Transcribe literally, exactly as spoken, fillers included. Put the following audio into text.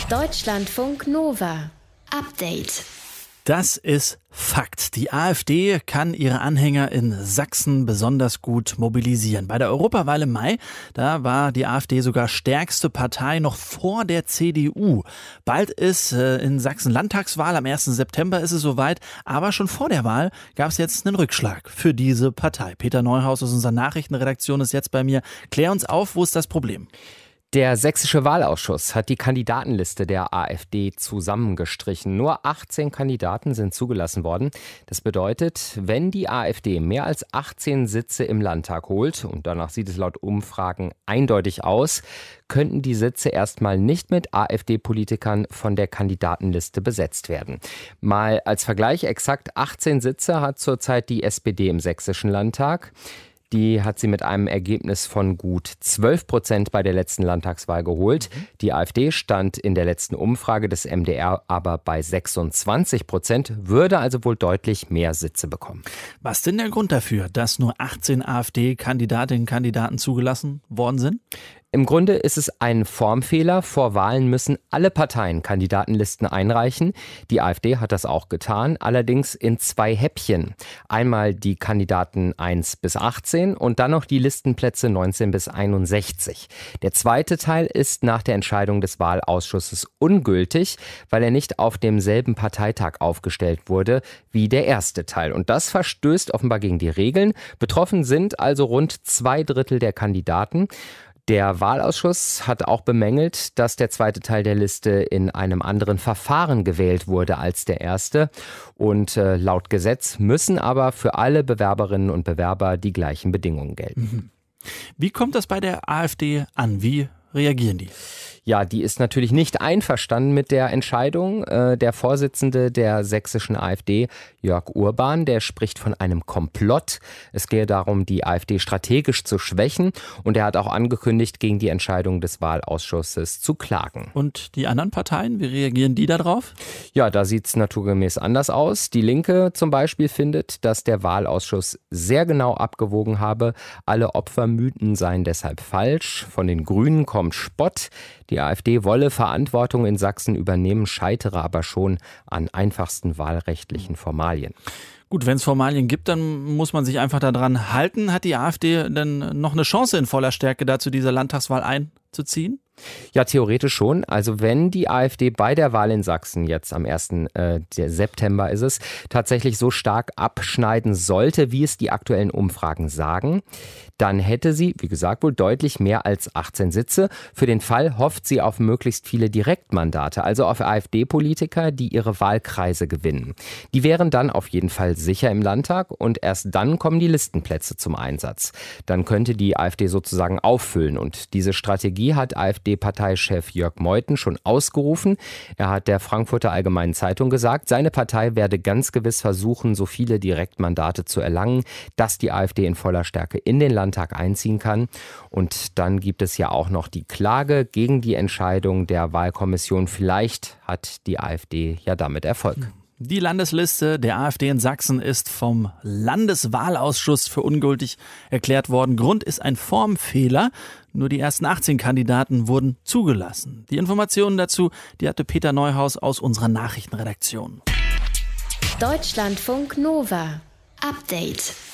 Deutschlandfunk Nova. Update. Das ist Fakt. Die AfD kann ihre Anhänger in Sachsen besonders gut mobilisieren. Bei der Europawahl im Mai, da war die AfD sogar stärkste Partei noch vor der C D U. Bald ist äh, in Sachsen Landtagswahl, am ersten September ist es soweit, aber schon vor der Wahl gab es jetzt einen Rückschlag für diese Partei. Peter Neuhaus aus unserer Nachrichtenredaktion ist jetzt bei mir. Klär uns auf, wo ist das Problem? Der sächsische Wahlausschuss hat die Kandidatenliste der AfD zusammengestrichen. Nur achtzehn Kandidaten sind zugelassen worden. Das bedeutet, wenn die AfD mehr als achtzehn Sitze im Landtag holt, und danach sieht es laut Umfragen eindeutig aus, könnten die Sitze erstmal nicht mit AfD-Politikern von der Kandidatenliste besetzt werden. Mal als Vergleich, exakt achtzehn Sitze hat zurzeit die S P D im sächsischen Landtag. Die hat sie mit einem Ergebnis von gut zwölf Prozent bei der letzten Landtagswahl geholt. Die AfD stand in der letzten Umfrage des M D R aber bei sechsundzwanzig Prozent, würde also wohl deutlich mehr Sitze bekommen. Was ist denn der Grund dafür, dass nur achtzehn AfD-Kandidatinnen und Kandidaten zugelassen worden sind? Im Grunde ist es ein Formfehler. Vor Wahlen müssen alle Parteien Kandidatenlisten einreichen. Die AfD hat das auch getan, allerdings in zwei Häppchen. Einmal die Kandidaten eins bis achtzehn und dann noch die Listenplätze neunzehn bis einundsechzig. Der zweite Teil ist nach der Entscheidung des Wahlausschusses ungültig, weil er nicht auf demselben Parteitag aufgestellt wurde wie der erste Teil. Und das verstößt offenbar gegen die Regeln. Betroffen sind also rund zwei Drittel der Kandidaten. Der Wahlausschuss hat auch bemängelt, dass der zweite Teil der Liste in einem anderen Verfahren gewählt wurde als der erste. Und äh, laut Gesetz müssen aber für alle Bewerberinnen und Bewerber die gleichen Bedingungen gelten. Wie kommt das bei der AfD an? Wie reagieren die? Ja, die ist natürlich nicht einverstanden mit der Entscheidung. Der Vorsitzende der sächsischen AfD, Jörg Urban, der spricht von einem Komplott. Es gehe darum, die AfD strategisch zu schwächen. Und er hat auch angekündigt, gegen die Entscheidung des Wahlausschusses zu klagen. Und die anderen Parteien, wie reagieren die darauf? Ja, da sieht es naturgemäß anders aus. Die Linke zum Beispiel findet, dass der Wahlausschuss sehr genau abgewogen habe. Alle Opfermythen seien deshalb falsch. Von den Grünen kommt Spott. Die AfD wolle Verantwortung in Sachsen übernehmen, scheitere aber schon an einfachsten wahlrechtlichen Formalien. Gut, wenn es Formalien gibt, dann muss man sich einfach daran halten. Hat die AfD denn noch eine Chance in voller Stärke dazu, diese Landtagswahl einzuziehen? Ja, theoretisch schon. Also wenn die AfD bei der Wahl in Sachsen, jetzt am ersten September ist es, tatsächlich so stark abschneiden sollte, wie es die aktuellen Umfragen sagen, dann hätte sie, wie gesagt, wohl deutlich mehr als achtzehn Sitze. Für den Fall hofft sie auf möglichst viele Direktmandate, also auf AfD-Politiker, die ihre Wahlkreise gewinnen. Die wären dann auf jeden Fall sicher im Landtag und erst dann kommen die Listenplätze zum Einsatz. Dann könnte die AfD sozusagen auffüllen und diese Strategie hat AfD-Parteichef Jörg Meuthen schon ausgerufen. Er hat der Frankfurter Allgemeinen Zeitung gesagt, seine Partei werde ganz gewiss versuchen, so viele Direktmandate zu erlangen, dass die AfD in voller Stärke in den Landtag einziehen kann. Und dann gibt es ja auch noch die Klage gegen die Entscheidung der Wahlkommission. Vielleicht hat die AfD ja damit Erfolg. Die Landesliste der AfD in Sachsen ist vom Landeswahlausschuss für ungültig erklärt worden. Grund ist ein Formfehler. Nur die ersten achtzehn Kandidaten wurden zugelassen. Die Informationen dazu, die hatte Peter Neuhaus aus unserer Nachrichtenredaktion. Deutschlandfunk Nova. Update.